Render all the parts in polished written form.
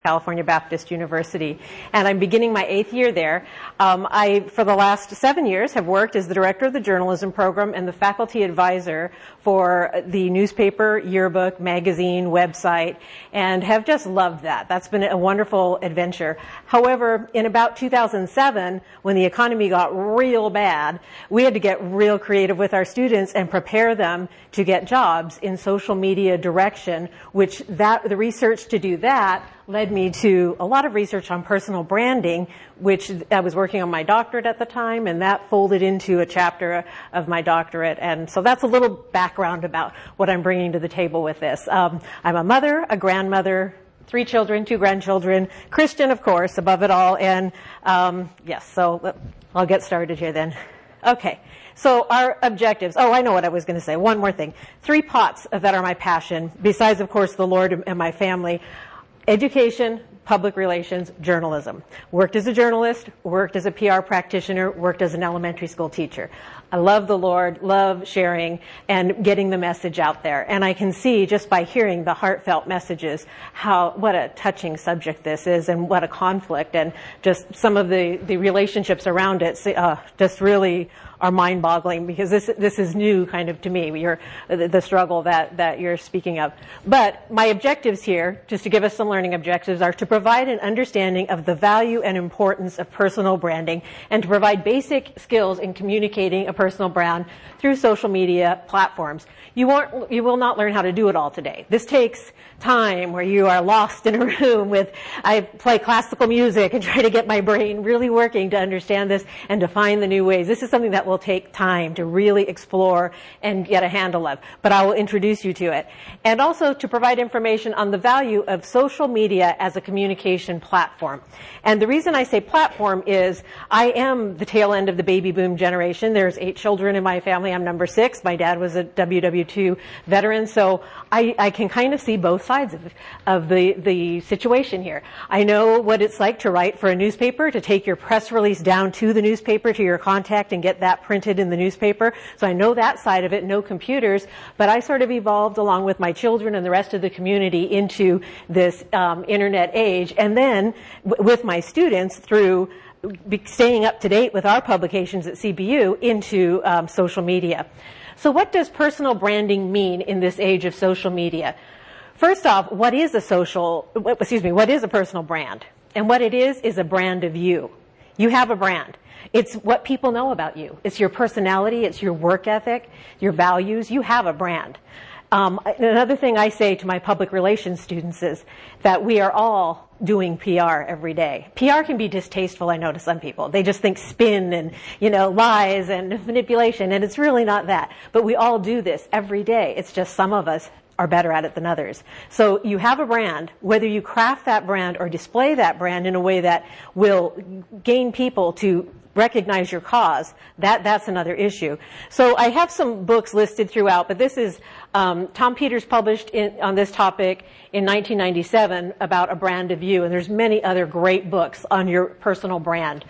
California Baptist University, and I'm beginning my 8th year there. I, for the last 7 years, have worked as the director of the journalism program and the faculty advisor for the newspaper, yearbook, magazine, website, and have just loved that. That's been a wonderful adventure. However, in about 2007, when the economy got real bad, we had to get real creative with our students and prepare them to get jobs in social media direction, which the research to do that led me to a lot of research on personal branding, which I was working on my doctorate at the time, and that folded into a chapter of my doctorate. And so that's a little background about what I'm bringing to the table with this. I'm a mother, a grandmother, 3 children, 2 grandchildren, Christian, of course, above it all. And yes, so I'll get started here then. Okay. So our objectives. Oh, I know what I was going to say. One more thing. 3 pots that are my passion, besides, of course, the Lord and my family. Education, public relations, journalism. Worked as a journalist, worked as a PR practitioner, worked as an elementary school teacher. I love the Lord, love sharing and getting the message out there. And I can see just by hearing the heartfelt messages what a touching subject this is and what a conflict, and just some of the relationships around it just really are mind-boggling, because this is new kind of to me, the struggle that you're speaking of. But my objectives here, just to give us some learning objectives, are to provide an understanding of the value and importance of personal branding, and to provide basic skills in communicating a personal brand through social media platforms. You will not learn how to do it all today. This takes time where you are lost in a room I play classical music and try to get my brain really working to understand this and to find the new ways. This is something that will take time to really explore and get a handle of, but I will introduce you to it. And also to provide information on the value of social media as a communication platform. And the reason I say platform is I am the tail end of the baby boom generation. There's 8 children in my family. I'm number 6. My dad was a WW2 veteran, so I can kind of see both sides of the situation here. I know what it's like to write for a newspaper, to take your press release down to the newspaper, to your contact, and get that printed in the newspaper. So I know that side of it, no computers, but I sort of evolved along with my children and the rest of the community into this internet age. And then with my students through staying up to date with our publications at CBU into social media. So what does personal branding mean in this age of social media? First off, what is a personal brand? And what it is a brand of you. You have a brand. It's what people know about you. It's your personality. It's your work ethic, your values. You have a brand. Another thing I say to my public relations students is that we are all doing PR every day. PR can be distasteful, I know, to some people. They just think spin and, lies and manipulation, and it's really not that. But we all do this every day. It's just some of us are better at it than others. So you have a brand, whether you craft that brand or display that brand in a way that will gain people to recognize your cause, that's another issue. So I have some books listed throughout, but this is Tom Peters published on this topic in 1997 about a brand of you, and there's many other great books on your personal brand.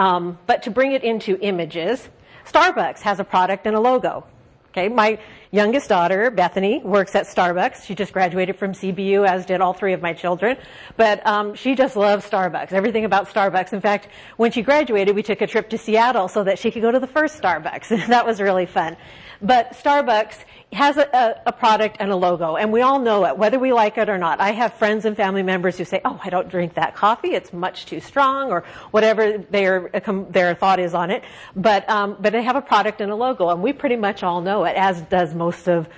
But to bring it into images, Starbucks has a product and a logo. Okay, my youngest daughter, Bethany, works at Starbucks. She just graduated from CBU, as did all 3 of my children. But she just loves Starbucks, everything about Starbucks. In fact, when she graduated, we took a trip to Seattle so that she could go to the first Starbucks. That was really fun. But Starbucks has a product and a logo, and we all know it, whether we like it or not. I have friends and family members who say, oh, I don't drink that coffee, it's much too strong, or whatever their thought is on it. But they have a product and a logo, and we pretty much all know it, as does most of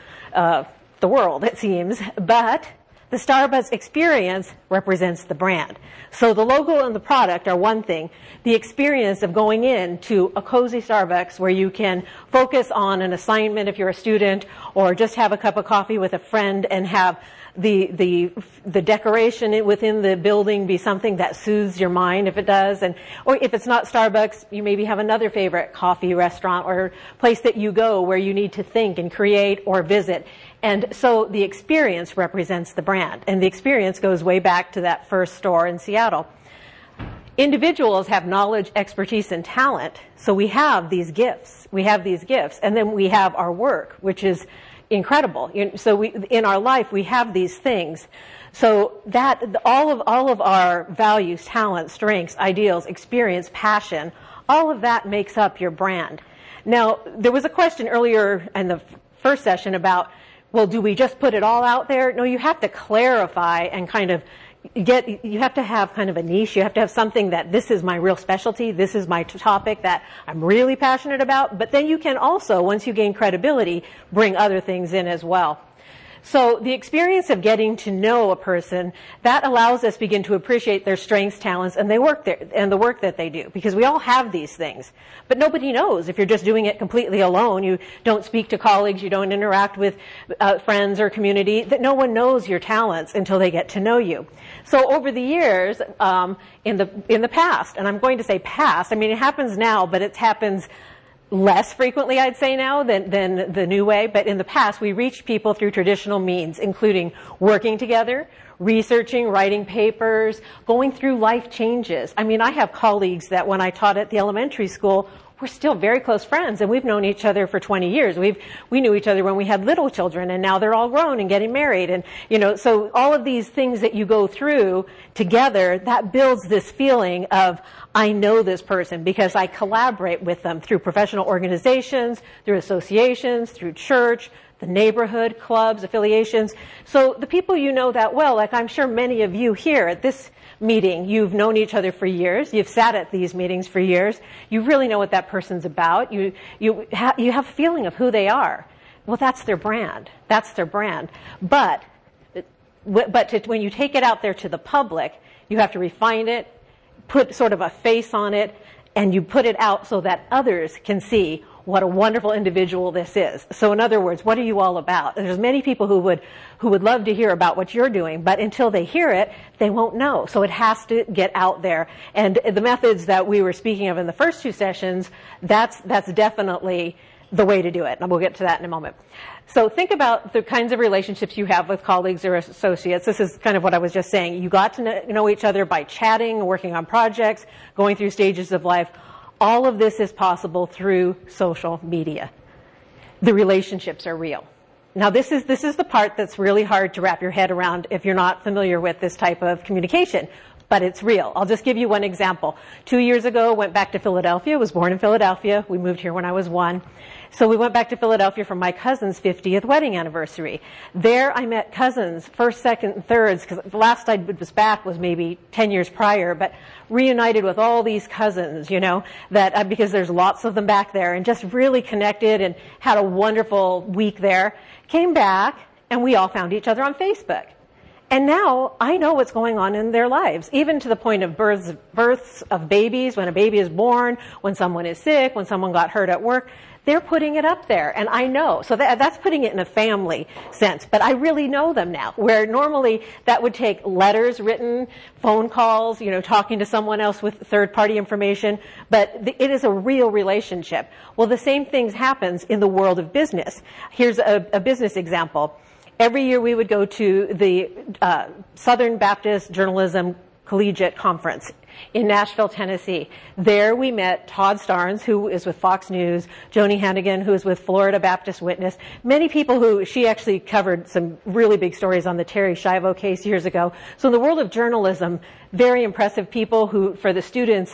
the world, it seems. But the Starbucks experience represents the brand. So the logo and the product are one thing. The experience of going into a cozy Starbucks where you can focus on an assignment if you're a student, or just have a cup of coffee with a friend and have the decoration within the building be something that soothes your mind, if it does. Or if it's not Starbucks, you maybe have another favorite coffee restaurant or place that you go where you need to think and create or visit. And so the experience represents the brand. And the experience goes way back to that first store in Seattle. Individuals have knowledge, expertise, and talent. So we have these gifts. And then we have our work, which is incredible. So in our life, we have these things. So that all of our values, talents, strengths, ideals, experience, passion, all of that makes up your brand. Now, there was a question earlier in the first session about, well, do we just put it all out there? No, you have to clarify and kind of you have to have kind of a niche. You have to have something that this is my real specialty. This is my topic that I'm really passionate about. But then you can also, once you gain credibility, bring other things in as well. So the experience of getting to know a person, that allows us to begin to appreciate their strengths, talents, and the work that they do. Because we all have these things. But nobody knows if you're just doing it completely alone. You don't speak to colleagues, you don't interact with friends or community, that no one knows your talents until they get to know you. So over the years, in the past, and I'm going to say past, I mean it happens now, but it happens less frequently, I'd say now, than the new way. But in the past, we reached people through traditional means, including working together, researching, writing papers, going through life changes. I mean, I have colleagues that when I taught at the elementary school, we're still very close friends, and we've known each other for 20 years. We knew each other when we had little children, and now they're all grown and getting married. And, so all of these things that you go through together, that builds this feeling of, I know this person because I collaborate with them through professional organizations, through associations, through church, the neighborhood, clubs, affiliations. So the people you know that well, like I'm sure many of you here at this meeting, you've known each other for years. You've sat at these meetings for years. You really know what that person's about. You have a feeling of who they are. Well, that's their brand. That's their brand. But when you take it out there to the public, you have to refine it, put sort of a face on it, and you put it out so that others can see what a wonderful individual this is. So in other words, what are you all about? There's many people who would love to hear about what you're doing, but until they hear it, they won't know. So it has to get out there. And the methods that we were speaking of in the first two sessions, that's definitely the way to do it. And we'll get to that in a moment. So think about the kinds of relationships you have with colleagues or associates. This is kind of what I was just saying. You got to know each other by chatting, working on projects, going through stages of life. All of this is possible through social media. The relationships are real. Now this is the part that's really hard to wrap your head around if you're not familiar with this type of communication. But it's real. I'll just give you one example. 2 years ago, went back to Philadelphia, was born in Philadelphia. We moved here when I was 1. So we went back to Philadelphia for my cousin's 50th wedding anniversary. There I met cousins, first, second, and thirds, because the last I was back was maybe 10 years prior, but reunited with all these cousins, that because there's lots of them back there, and just really connected and had a wonderful week there. Came back, and we all found each other on Facebook. And now I know what's going on in their lives, even to the point of births of babies, when a baby is born, when someone is sick, when someone got hurt at work. They're putting it up there, and I know. So that's putting it in a family sense. But I really know them now, where normally that would take letters written, phone calls, talking to someone else with third-party information. But it is a real relationship. Well, the same thing happens in the world of business. Here's a business example. Every year we would go to the Southern Baptist Journalism Collegiate Conference in Nashville, Tennessee. There we met Todd Starnes, who is with Fox News, Joni Hannigan, who is with Florida Baptist Witness, many people she actually covered some really big stories on the Terri Schiavo case years ago. So in the world of journalism, very impressive people who, for the students,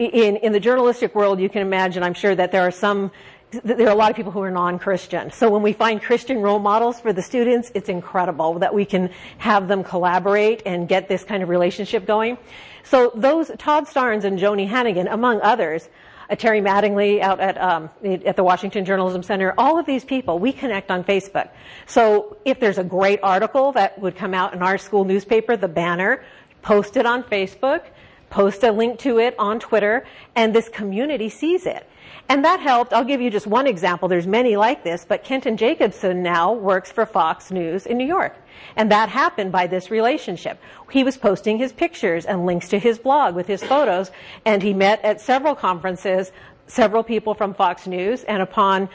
in the journalistic world, you can imagine, I'm sure that there are a lot of people who are non-Christian. So when we find Christian role models for the students, it's incredible that we can have them collaborate and get this kind of relationship going. So those, Todd Starnes and Joni Hannigan, among others, Terry Mattingly out at the Washington Journalism Center, all of these people, we connect on Facebook. So if there's a great article that would come out in our school newspaper, The Banner, post it on Facebook, post a link to it on Twitter, and this community sees it. And that helped. I'll give you just one example. There's many like this, but Kenton Jacobson now works for Fox News in New York. And that happened by this relationship. He was posting his pictures and links to his blog with his photos, and he met at several conferences several people from Fox News, and upon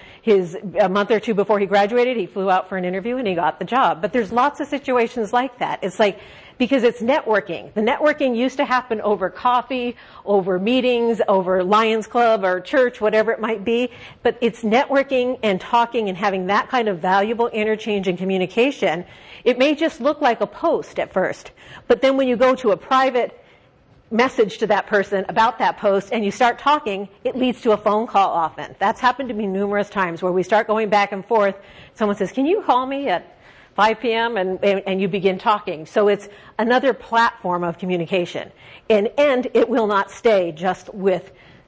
a month or two before he graduated, he flew out for an interview and he got the job. But there's lots of situations like that. It's like because it's networking. The networking used to happen over coffee, over meetings, over Lions Club or church, whatever it might be. But it's networking and talking and having that kind of valuable interchange and communication. It may just look like a post at first, but then when you go to a private message to that person about that post and you start talking, it leads to a phone call often. That's happened to me numerous times where we start going back and forth. Someone says, can you call me at 5 p.m. and you begin talking. So it's another platform of communication. And it will not stay just with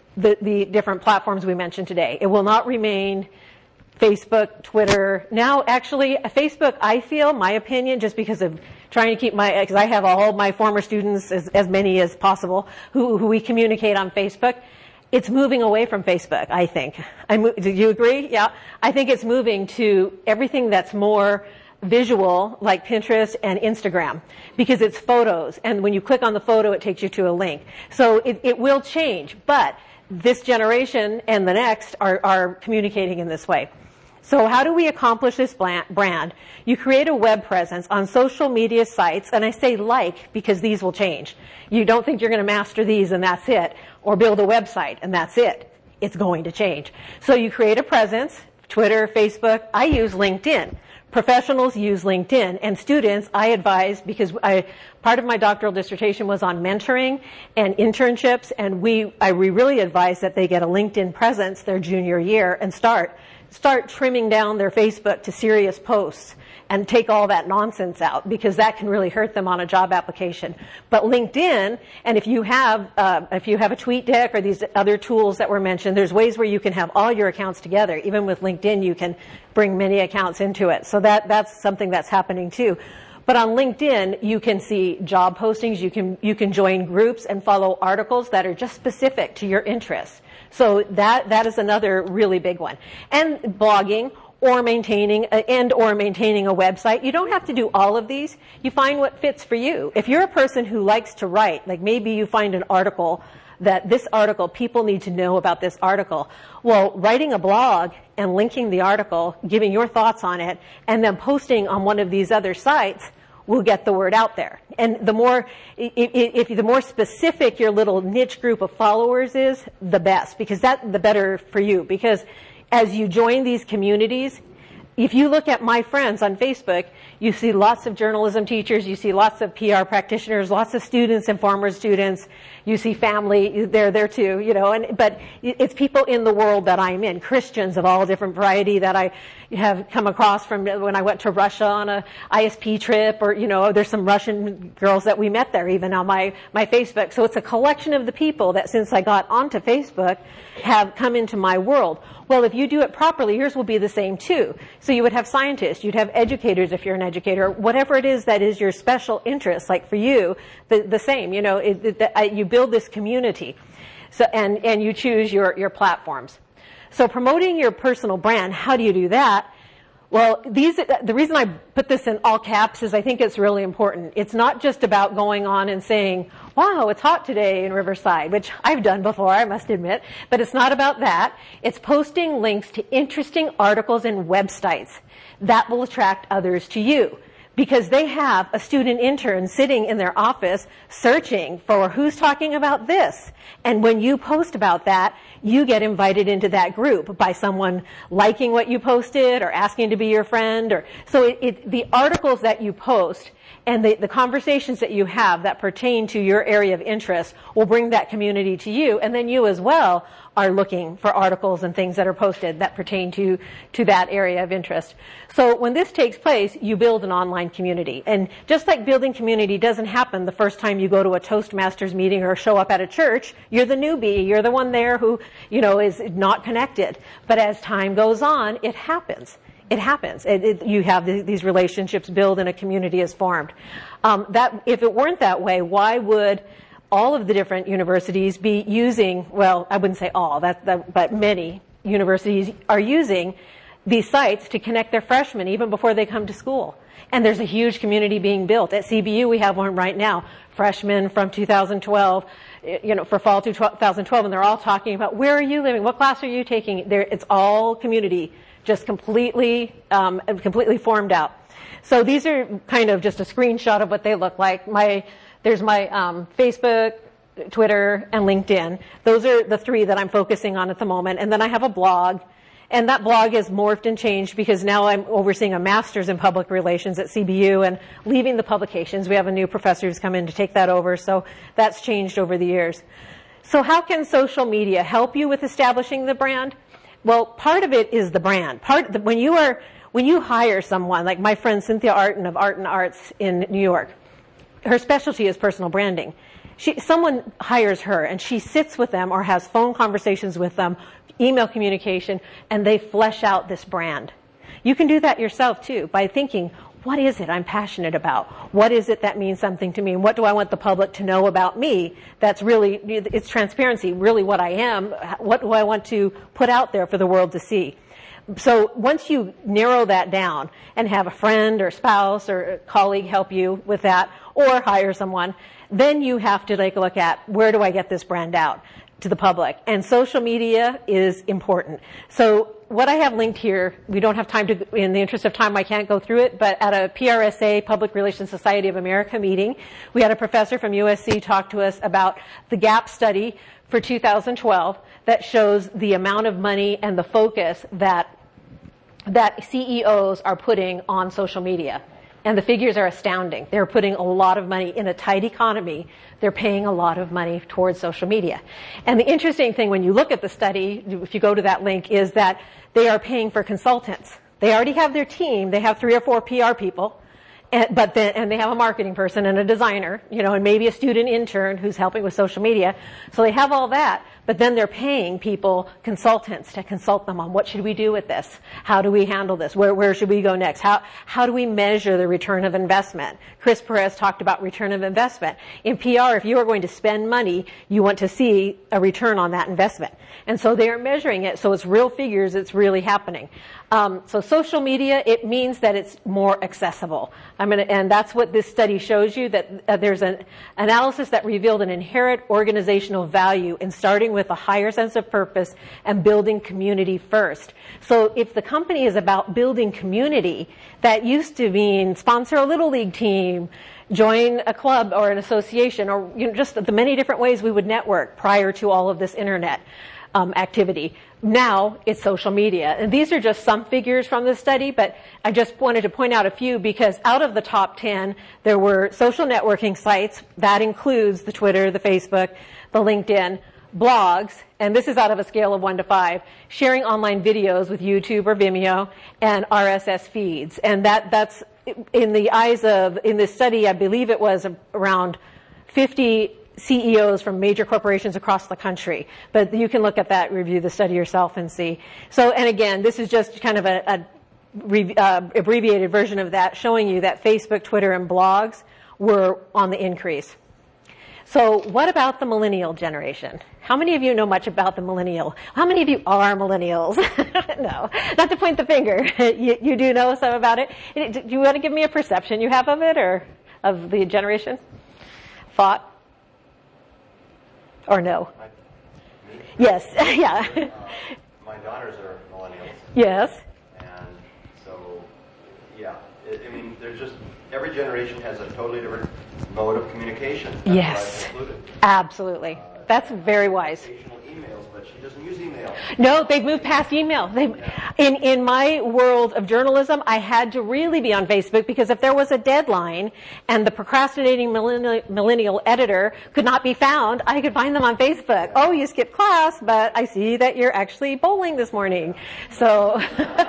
the different platforms we mentioned today. It will not remain Facebook, Twitter. Now, actually, Facebook, I feel, my opinion, just because of trying to keep because I have all my former students, as many as possible, who we communicate on Facebook. It's moving away from Facebook, I think. Do you agree? Yeah. I think it's moving to everything that's more visual, like Pinterest and Instagram, because it's photos. And when you click on the photo, it takes you to a link. So it will change. But this generation and the next are communicating in this way. So how do we accomplish this brand? You create a web presence on social media sites, and I say because these will change. You don't think you're going to master these and that's it, or build a website and that's it. It's going to change. So you create a presence, Twitter, Facebook. I use LinkedIn. Professionals use LinkedIn, and students, I advise, because part of my doctoral dissertation was on mentoring and internships, and we really advise that they get a LinkedIn presence their junior year and start trimming down their Facebook to serious posts and take all that nonsense out, because that can really hurt them on a job application. But LinkedIn, and if you have a tweet deck or these other tools that were mentioned, there's ways where you can have all your accounts together. Even with LinkedIn, you can bring many accounts into it. So that's something that's happening too. But on LinkedIn, you can see job postings, you can join groups and follow articles that are just specific to your interests. So that is another really big one. And blogging or maintaining a website. You don't have to do all of these. You find what fits for you. If you're a person who likes to write, like maybe you find an article that this article, people need to know about this article. Well, writing a blog and linking the article, giving your thoughts on it, and then posting on one of these other sites will get the word out there. And the more specific your little niche group of followers is, the best, because the better for you. Because as you join these communities, if you look at my friends on Facebook, you see lots of journalism teachers, you see lots of PR practitioners, lots of students and former students, you see family, they're there too, but it's people in the world that I'm in, Christians of all different variety that I have come across from when I went to Russia on a ISP trip, or, there's some Russian girls that we met there even on my Facebook. So it's a collection of the people that since I got onto Facebook have come into my world. Well, if you do it properly, yours will be the same too. So you would have scientists, you'd have educators if you're an educator, whatever it is that is your special interest. Like for you, the same. You build this community, so and you choose your platforms. So promoting your personal brand, how do you do that? Well, the reason I put this in all caps is I think it's really important. It's not just about going on and saying, wow, it's hot today in Riverside, which I've done before, I must admit, but it's not about that. It's posting links to interesting articles and websites that will attract others to you, because they have a student intern sitting in their office searching for who's talking about this. And when you post about that, you get invited into that group by someone liking what you posted or asking to be your friend. So the articles that you post and the conversations that you have that pertain to your area of interest will bring that community to you, and then you as well are looking for articles and things that are posted that pertain to that area of interest. So when this takes place, you build an online community. And just like building community doesn't happen the first time you go to a Toastmasters meeting or show up at a church, you're the newbie, you're the one there who, is not connected. But as time goes on, it happens. It happens. You have these relationships build and a community is formed. If it weren't that way, why would all of the different universities be using, well, I wouldn't say all, but many universities are using these sites to connect their freshmen even before they come to school. And there's a huge community being built. At CBU, we have one right now, freshmen from 2012, for fall 2012, and they're all talking about, where are you living? What class are you taking? It's all community just completely formed out. So these are kind of just a screenshot of what they look like. There's my Facebook, Twitter, and LinkedIn. Those are the three that I'm focusing on at the moment. And then I have a blog. And that blog has morphed and changed because now I'm overseeing a master's in public relations at CBU and leaving the publications. We have a new professor who's come in to take that over. So that's changed over the years. So how can social media help you with establishing the brand? Well, part of it is the brand. When you hire someone, like my friend Cynthia Artin of Art and Arts in New York, her specialty is personal branding. Someone hires her and she sits with them or has phone conversations with them, email communication, and they flesh out this brand. You can do that yourself too by thinking, what is it I'm passionate about? What is it that means something to me? And what do I want the public to know about me? That's really, it's transparency, really what I am. What do I want to put out there for the world to see? So once you narrow that down and have a friend or spouse or a colleague help you with that or hire someone, then you have to take a look at where do I get this brand out to the public? And social media is important. So what I have linked here, we don't have time to, in the interest of time, I can't go through it, but at a PRSA, Public Relations Society of America meeting, we had a professor from USC talk to us about the GAP study for 2012 that shows the amount of money and the focus that CEOs are putting on social media. And the figures are astounding. They're putting a lot of money in a tight economy. They're paying a lot of money towards social media. And the interesting thing when you look at the study, if you go to that link, is that they are paying for consultants. They already have their team. They have 3 or 4 PR people. And they have a marketing person and a designer, and maybe a student intern who's helping with social media. So they have all that, but then they're paying people, consultants, to consult them on what should we do with this? How do we handle this? Where should we go next? How do we measure the return of investment? Chris Perez talked about return of investment. In PR, if you are going to spend money, you want to see a return on that investment. And so they are measuring it, so it's real figures, it's really happening. So social media, it means that it's more accessible. And that's what this study shows you, that there's an analysis that revealed an inherent organizational value in starting with a higher sense of purpose and building community first. So if the company is about building community, that used to mean sponsor a little league team, join a club or an association, or just the many different ways we would network prior to all of this internet activity. Now it's social media. And these are just some figures from the study, but I just wanted to point out a few because out of the top 10, there were social networking sites. That includes the Twitter, the Facebook, the LinkedIn, blogs, and this is out of a scale of 1 to 5, sharing online videos with YouTube or Vimeo, and RSS feeds. And that's in the eyes of, in this study, I believe it was around 50 CEOs from major corporations across the country. But you can look at that, review the study yourself and see. So, and again, this is just kind of a abbreviated version of that, showing you that Facebook, Twitter, and blogs were on the increase. So what about the millennial generation? How many of you know much about the millennial? How many of you are millennials? No, not to point the finger. You do know some about it. Do you want to give me a perception you have of it, or of the generation? Thought? Or no? Yes, yeah. My daughters are millennials. Yes. And so, yeah, I mean, there's just, every generation has a totally different mode of communication. That's yes, absolutely. That's very wise. Emails, but she doesn't use email. No, they've moved past email. In my world of journalism, I had to really be on Facebook because if there was a deadline and the procrastinating millennial editor could not be found, I could find them on Facebook. Oh, you skipped class, but I see that you're actually bowling this morning. So,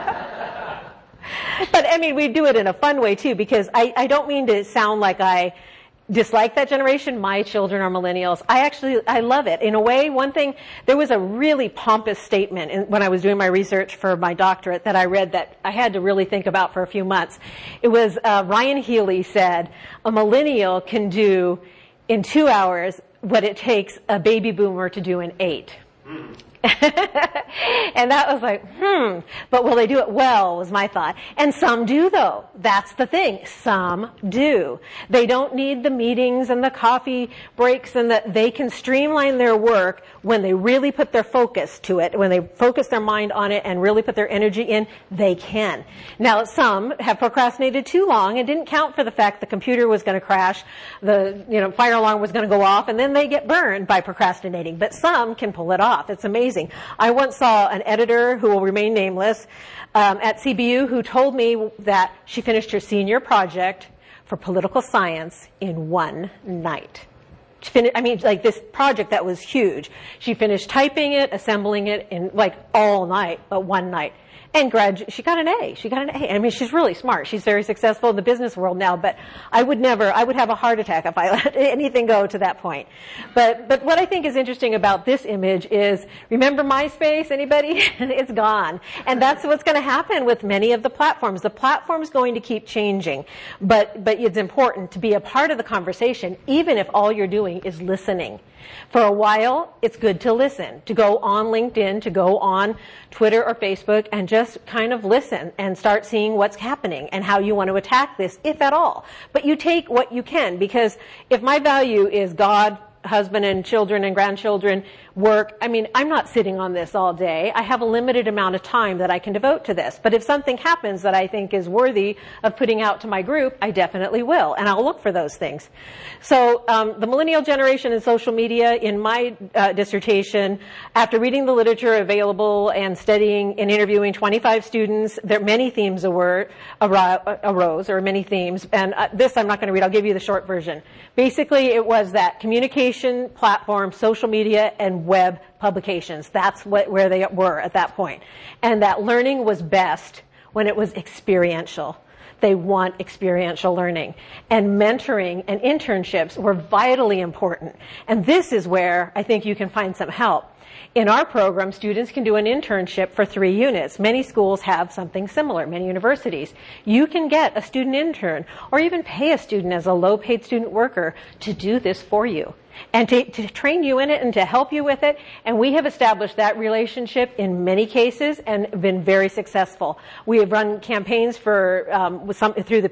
but I mean, we do it in a fun way too, because I don't mean to sound like I dislike that generation. My children are millennials. I love it. In a way, one thing, there was a really pompous statement when I was doing my research for my doctorate that I read that I had to really think about for a few months. It was, Ryan Healy said, a millennial can do in 2 hours what it takes a baby boomer to do in 8. And that was like, but will they do it well, was my thought. And some do, though. That's the thing. Some do. They don't need the meetings and the coffee breaks, and that they can streamline their work when they really put their focus to it. When they focus their mind on it and really put their energy in, they can. Now, some have procrastinated too long and didn't count for the fact the computer was going to crash, the fire alarm was going to go off, and then they get burned by procrastinating. But some can pull it off. It's amazing. I once saw an editor who will remain nameless at CBU who told me that she finished her senior project for political science in one night. This project that was huge. She finished typing it, assembling it in all night, but one night. And she got an A. She got an A. I mean, she's really smart. She's very successful in the business world now, but I would have a heart attack if I let anything go to that point. But what I think is interesting about this image is, remember MySpace, anybody? It's gone. And that's what's going to happen with many of the platforms. The platform's going to keep changing, but it's important to be a part of the conversation, even if all you're doing is listening. For a while, it's good to listen, to go on LinkedIn, to go on Twitter or Facebook and just kind of listen and start seeing what's happening and how you want to attack this, if at all. But you take what you can, because if my value is God, husband and children and grandchildren, work, I'm not sitting on this all day. I have a limited amount of time that I can devote to this. But if something happens that I think is worthy of putting out to my group, I definitely will, and I'll look for those things. So the millennial generation and social media, in my dissertation, after reading the literature available and studying and interviewing 25 students, there many themes arose, or many themes, and this I'm not going to read. I'll give you the short version. Basically, it was that communication platform, social media, and web publications. That's where they were at that point. And that learning was best when it was experiential. They want experiential learning. And mentoring and internships were vitally important. And this is where I think you can find some help. In our program, students can do an internship for 3 units. Many schools have something similar, many universities. You can get a student intern or even pay a student as a low-paid student worker to do this for you and to train you in it and to help you with it. And we have established that relationship in many cases and been very successful. We have run campaigns through the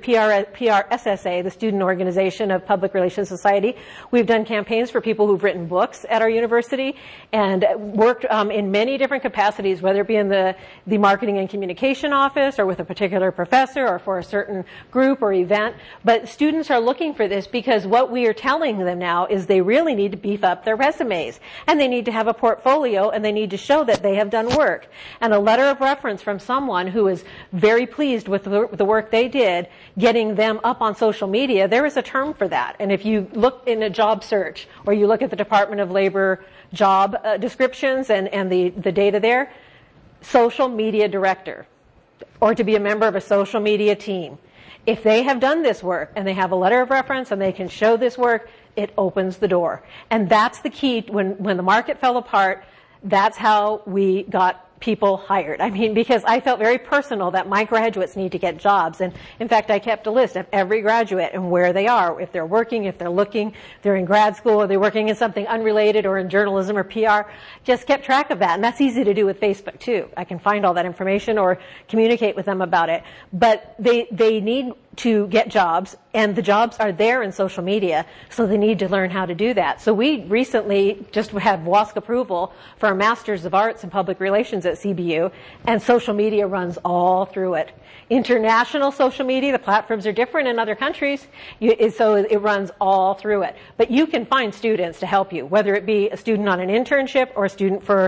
PRSSA, the Student Organization of Public Relations Society. We've done campaigns for people who've written books at our university and worked in many different capacities, whether it be in the marketing and communication office or with a particular professor or for a certain group or event. But students are looking for this because what we are telling them now is they really need to beef up their resumes, and they need to have a portfolio, and they need to show that they have done work. And a letter of reference from someone who is very pleased with the work they did, getting them up on social media, there is a term for that. And if you look in a job search, or you look at the Department of Labor job descriptions and the data there, social media director, or to be a member of a social media team. If they have done this work and they have a letter of reference and they can show this work, it opens the door. And that's the key. When the market fell apart, that's how we got people hired. Because I felt very personal that my graduates need to get jobs. And in fact, I kept a list of every graduate and where they are, if they're working, if they're looking, if they're in grad school, or they're working in something unrelated or in journalism or PR. Just kept track of that. And that's easy to do with Facebook too. I can find all that information or communicate with them about it. But they need to get jobs, and the jobs are there in social media, so they need to learn how to do that. So we recently just had WASC approval for a Master's of Arts in Public Relations at CBU, and social media runs all through it. International social media, the platforms are different in other countries, so it runs all through it. But you can find students to help you, whether it be a student on an internship or a student for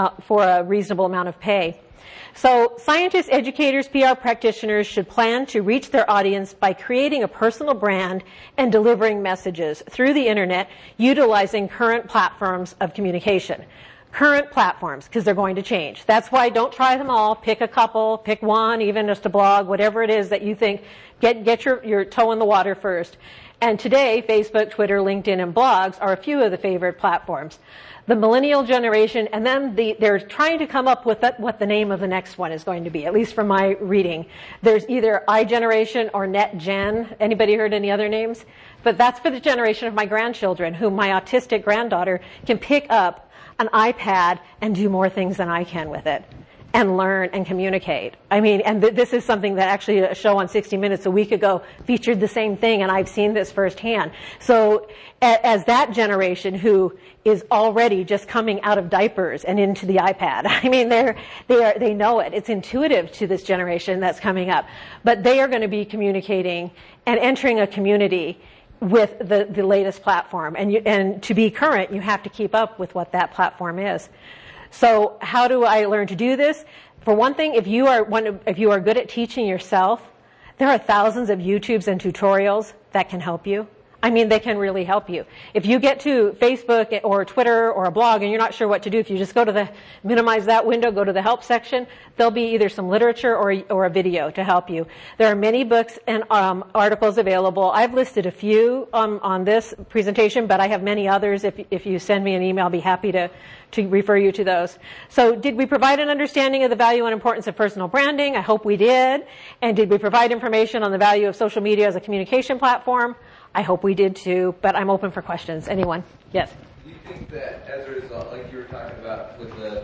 a reasonable amount of pay. So scientists, educators, PR practitioners should plan to reach their audience by creating a personal brand and delivering messages through the internet, utilizing current platforms of communication. Current platforms, because they're going to change. That's why don't try them all. Pick a couple, pick one, even just a blog, whatever it is that you think, get your toe in the water first. And today, Facebook, Twitter, LinkedIn, and blogs are a few of the favorite platforms. The millennial generation, and then they're trying to come up with what the name of the next one is going to be, at least from my reading. There's either iGeneration or NetGen. Anybody heard any other names? But that's for the generation of my grandchildren, whom my autistic granddaughter can pick up an iPad and do more things than I can with it, and learn and communicate. I mean, and this is something that actually a show on 60 Minutes a week ago featured the same thing, and I've seen this firsthand. So as that generation who is already just coming out of diapers and into the iPad, I mean, they know it. It's intuitive to this generation that's coming up. But they are going to be communicating and entering a community with the latest platform. And to be current, you have to keep up with what that platform is. So how do I learn to do this? For one thing, if you are good at teaching yourself, there are thousands of YouTubes and tutorials that can help you. I mean, they can really help you. If you get to Facebook or Twitter or a blog and you're not sure what to do, if you just minimize that window, go to the help section, there'll be either some literature or a video to help you. There are many books and articles available. I've listed a few on this presentation, but I have many others. If you send me an email, I'll be happy to refer you to those. So did we provide an understanding of the value and importance of personal branding? I hope we did. And did we provide information on the value of social media as a communication platform? I hope we did too, but I'm open for questions. Anyone? Yes? Do you think that as a result, like you were talking about with the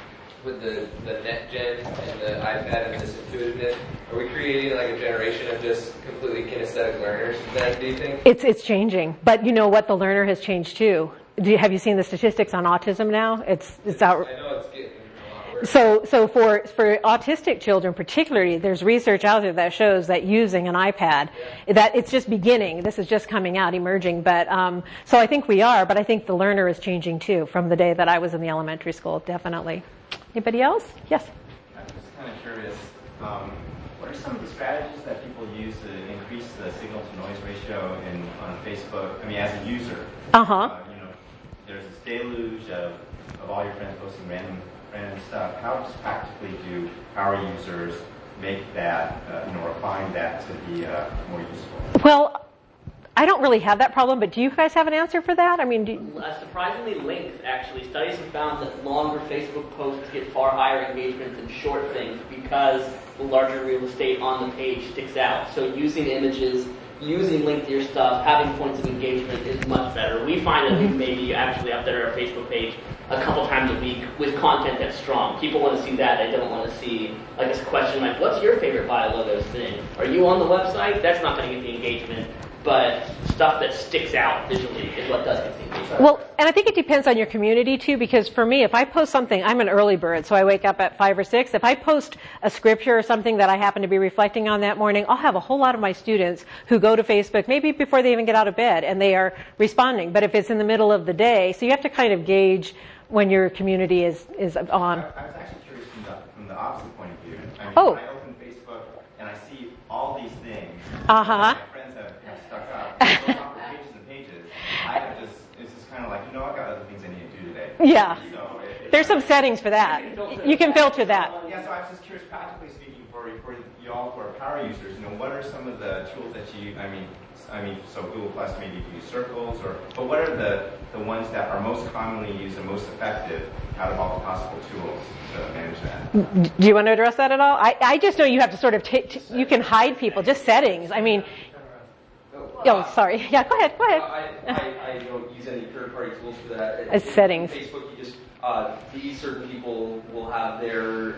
NetGen and the iPad and this intuitiveness, are we creating like a generation of just completely kinesthetic learners then, do you think? It's changing, but you know what? The learner has changed too. Have you seen the statistics on autism now? It's out. I know it's getting a lot worse. So for autistic children particularly, there's research out there that shows that using an iPad, that it's just beginning. This is just coming out, emerging. But so I think we are, but I think the learner is changing too from the day that I was in the elementary school, definitely. Anybody else? Yes? I'm just kind of curious. What are some of the strategies that people use to increase the signal-to-noise ratio on Facebook? I mean, as a user. There's this deluge of all your friends posting random stuff. How just practically do our users make that, refine that to be more useful? Well, I don't really have that problem, but do you guys have an answer for that? I mean, surprisingly length, actually. Studies have found that longer Facebook posts get far higher engagement than short things because the larger real estate on the page sticks out. So using images, using lengthier stuff, having points of engagement is much better. We find that we maybe actually update our Facebook page a couple times a week with content that's strong. People want to see that. They don't want to see like a question like, what's your favorite bio logos thing? Are you on the website? That's not going to get the engagement. But stuff that sticks out visually is what does get the engagement. Well, and I think it depends on your community too, because for me, if I post something, I'm an early bird, so I wake up at 5 or 6. If I post a scripture or something that I happen to be reflecting on that morning, I'll have a whole lot of my students who go to Facebook maybe before they even get out of bed, and they are responding. But if it's in the middle of the day, so you have to kind of gauge when your community is on. I was actually curious from the opposite point of view. I mean, when I open Facebook and I see all these things, my friends have stuck up, those are pages and pages. It's just kind of like, I've got other things I need to do today. Yeah. So there's some settings for that. You can filter that. Yeah, so I was just curious, practically speaking, for you all who are power users, what are some of the tools that you, so Google Plus, maybe you use circles, but what are the ones that are most commonly used and most effective out of all the possible tools to manage that? Do you want to address that at all? I just know you have to sort of you can hide people, just settings. I mean, sorry. Yeah, go ahead. I don't use any third-party tools for that. It's settings. Facebook, you just, these certain people will have their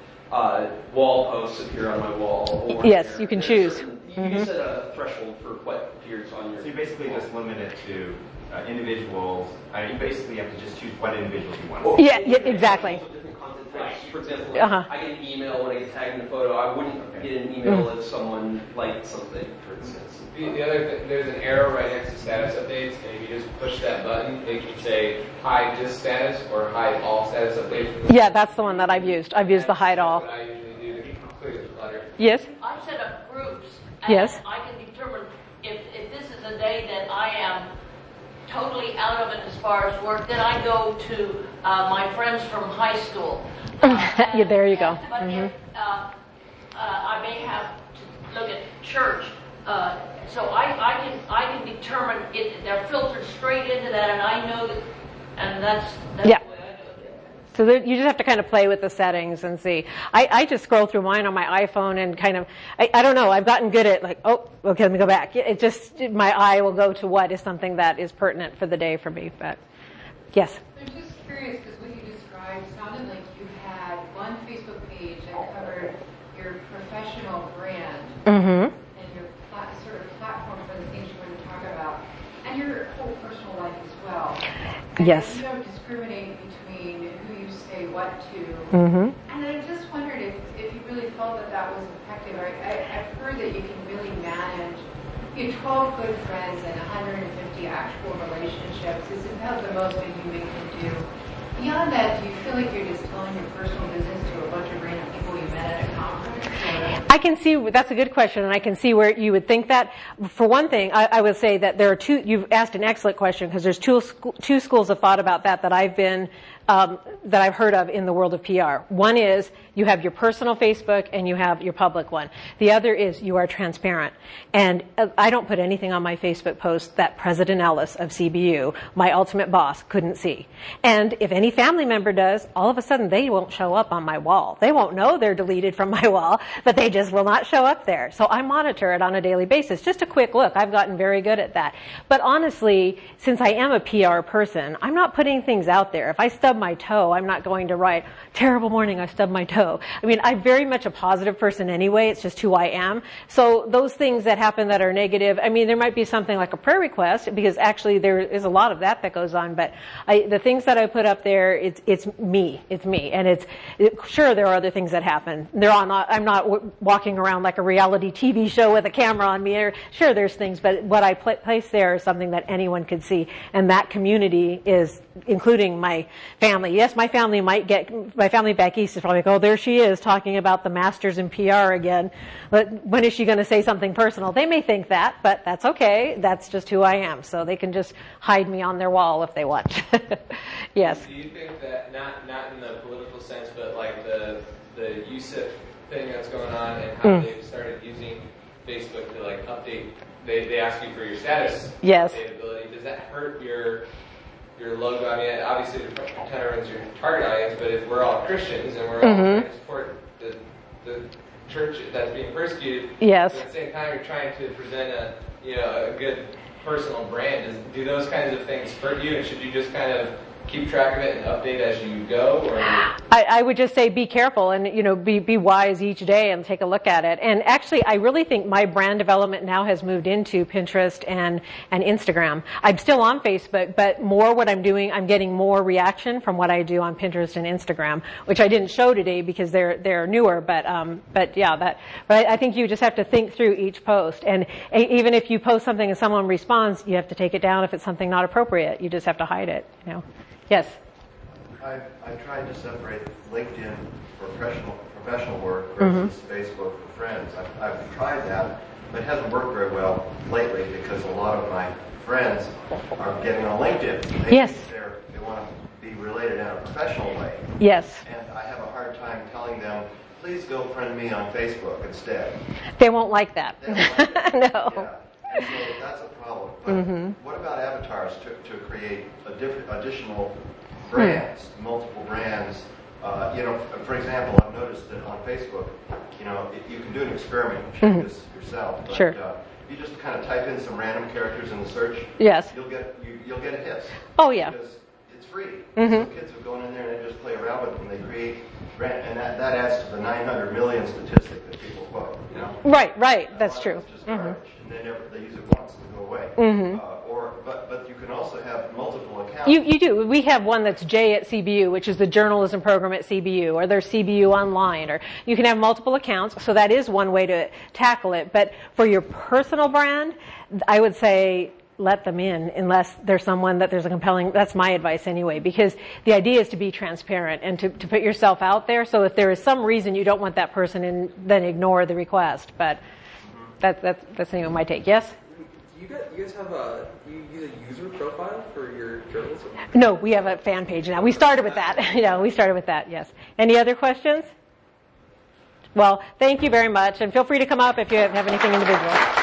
wall posts appear on my wall. Or yes, you can choose. You can set a threshold for what appears on your. So you basically just limit it to individuals. You basically have to just choose what individuals you want to see. Yeah, exactly. Different content types. For example, I get an email when I get tagged in a photo. I wouldn't get an email if someone liked something, for instance. The other thing, there's an arrow right next to status updates, and if you just push that button, it can say hide this status or hide all status updates. Yeah, that's the one that I've used. I've used the hide all. What I usually do to clear the clutter. Yes? I set up groups, and yes. I can determine if this is a day that I am totally out of it as far as work, then I go to my friends from high school. Yeah, there you go. But if I may have to look at church, So I can determine it. They're filtered straight into that, and I know that, and that's yeah. the way I do it. So you just have to kind of play with the settings and see. I just scroll through mine on my iPhone and kind of, I don't know, I've gotten good at like, oh, okay, let me go back. It just, my eye will go to what is something that is pertinent for the day for me. But yes. I'm just curious because what you described sounded like you had one Facebook page that covered your professional brand and your sort of platform for the things you want to talk about, and your whole personal life as well. And yes. You don't discriminate between who you say what to. Mm-hmm. And I just wondered if you really felt that was effective. I've heard that you can really manage. You have 12 good friends and 150 actual relationships. Is about the most a human can do. Beyond that, do you feel like you're just telling your personal business to a bunch of random people you met at a conference? I can see, that's a good question, and I can see where you would think that. For one thing, I would say that there are two, you've asked an excellent question, because there's two schools of thought about that I've been, that I've heard of in the world of PR. One is you have your personal Facebook and you have your public one. The other is you are transparent. And I don't put anything on my Facebook post that President Ellis of CBU, my ultimate boss, couldn't see. And if any family member does, all of a sudden they won't show up on my wall. They won't know they're deleted from my wall, but they just will not show up there. So I monitor it on a daily basis. Just a quick look. I've gotten very good at that. But honestly, since I am a PR person, I'm not putting things out there. If I stub my toe, I'm not going to write, terrible morning, I stubbed my toe. I mean, I'm very much a positive person anyway. It's just who I am. So those things that happen that are negative, I mean, there might be something like a prayer request, because actually there is a lot of that goes on. But the things that I put up there, it's me. It's me. And sure, there are other things that happen. I'm not walking around like a reality TV show with a camera on me. Sure, there's things, but what I place there is something that anyone could see. And that community is including my family. Yes, my family back east is probably like, oh, there she is talking about the masters in PR again. But when is she going to say something personal? They may think that, but that's okay. That's just who I am. So they can just hide me on their wall if they want. Yes. Do you think that, not in the political sense, but like the USIP thing that's going on and how they've started using Facebook to like update, they ask you for your status updatability. Does that hurt your logo? I mean, obviously it kind of runs your target audience, but if we're all Christians and we're all trying to support the church that's being persecuted, yes. At the same time you're trying to present a good personal brand. Do those kinds of things hurt you, and should you just kind of keep track of it and update as you go? Or I would just say be careful and, be wise each day and take a look at it. And actually, I really think my brand development now has moved into Pinterest and Instagram. I'm still on Facebook, but more what I'm doing, I'm getting more reaction from what I do on Pinterest and Instagram, which I didn't show today because they're newer. But I think you just have to think through each post. And even if you post something and someone responds, you have to take it down if it's something not appropriate. You just have to hide it, Yes. I tried to separate LinkedIn for professional work versus Facebook for friends. I've tried that, but it hasn't worked very well lately because a lot of my friends are getting on LinkedIn. They want to be related in a professional way. Yes. And I have a hard time telling them, please go friend me on Facebook instead. They won't like that. They won't like that. No. Yeah. And so that's a problem. But what about avatars to create additional brands, multiple brands? For example, I've noticed that on Facebook, you can do an experiment, check this yourself. But, sure. You just kind of type in some random characters in the search. Yes. You'll get a hit. Oh yeah. Because it's free. So kids will go in there and they just play around with it and they create brand, and that adds to the 900 million statistic that people quote. Right. That's true. It's just garbage, and they use it once and go away. But you can also have multiple accounts. You do. We have one that's J at CBU, which is the journalism program at CBU, or there's CBU Online, or you can have multiple accounts. So that is one way to tackle it. But for your personal brand, I would say let them in unless there's someone that there's a compelling, that's my advice anyway, because the idea is to be transparent and to put yourself out there. So if there is some reason you don't want that person in, then ignore the request. But that's my take. Yes? You guys have you use a user profile for your journalism? No, we have a fan page now. We started with that. Yes. Any other questions? Well, thank you very much, and feel free to come up if you have anything individual.